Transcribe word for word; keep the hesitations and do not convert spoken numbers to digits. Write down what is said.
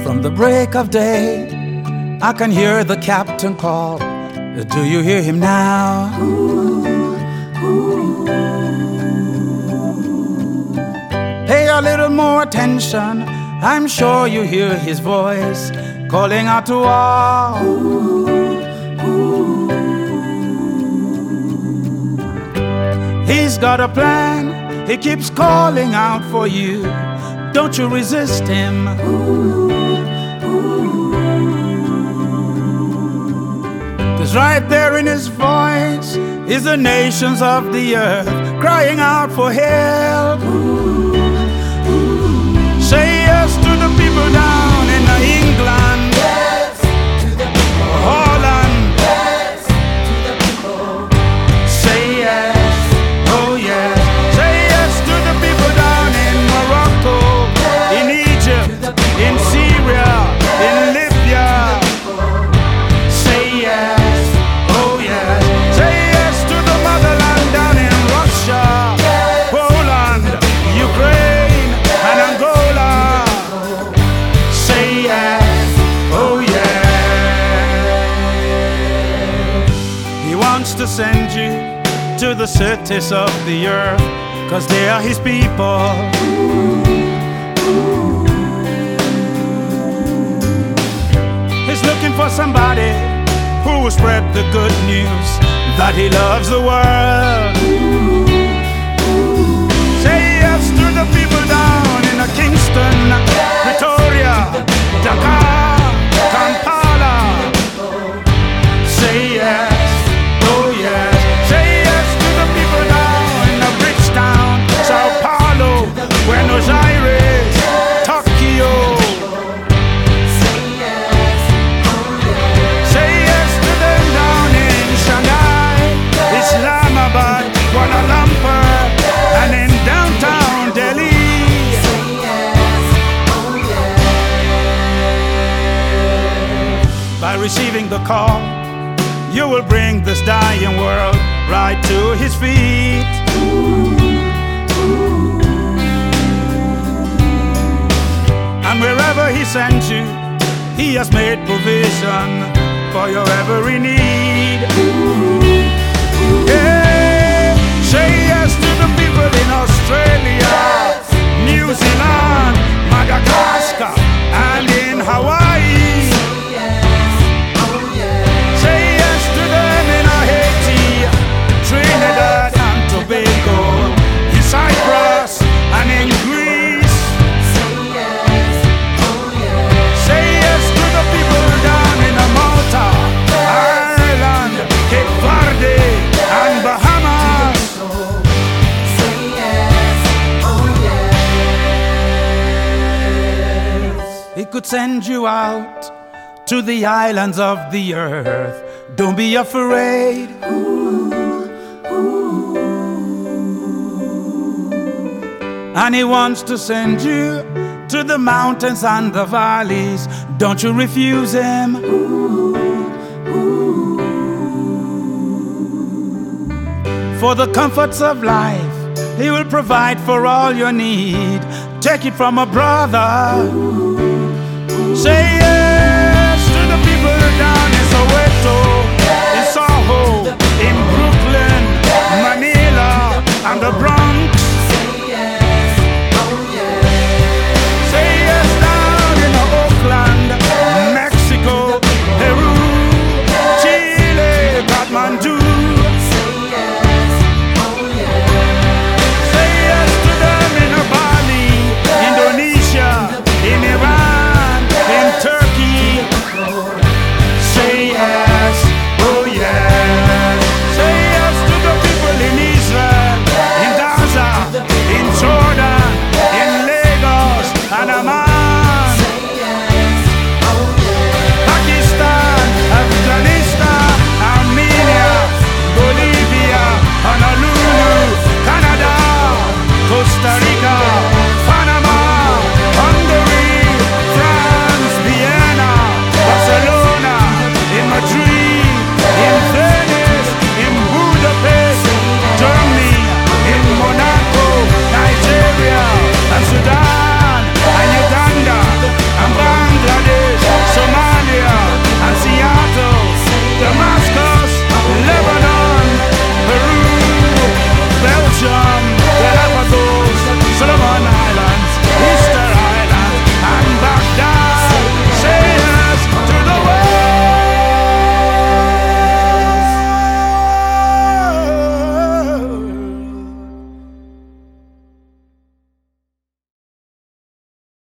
From the break of day, I can hear the captain call. Do you hear him now? Pay a little more attention. I'm sure you hear his voice calling out to all. He's got a plan. He keeps calling out for you. Don't you resist him. 'Cause right there in his voice is the nations of the earth crying out for help. Say yes to the people down in England. Yes to the people. Holland. Yes to the people. Say yes, oh yes. Say yes to the people down in Morocco, Yes in Egypt, to the people. in Syria, Yes in Libya. Say yes, oh yes. Say yes to the motherland down in Russia, Yes Poland, Ukraine, and Angola. Say yes, oh yes. He wants to send you to the cities of the earth, 'cause they are his people. He's looking for somebody who will spread the good news that he loves the world. Say yes to the people down in Kingston, Pretoria, Dakar, Kampala. Say yes, oh yes. Say yes to the people down in Bridgetown, Sao Paulo, Buenos Aires, Tokyo. Say yes, oh yes. Say yes to them down in Shanghai, Islamabad, Kuala Lumpur, and in downtown Delhi. Say yes, oh yes. By receiving the call, you will bring this dying world right to his feet. And wherever he sends you, he has made provision for your every need. Hey, say yes to the people in Australia, New Zealand, Madagascar, and in Hawaii. Say yes to them in Haiti, Trinidad and Tobago, in Cyprus and in Greece. Say yes to the people down in Malta, Ireland, Cape Verde and Bahamas. He could send you out to the islands of the earth. Don't be afraid. And he wants to send you to the mountains and the valleys. Don't you refuse him. For the comforts of life, he will provide for all your need. Take it from a brother. Say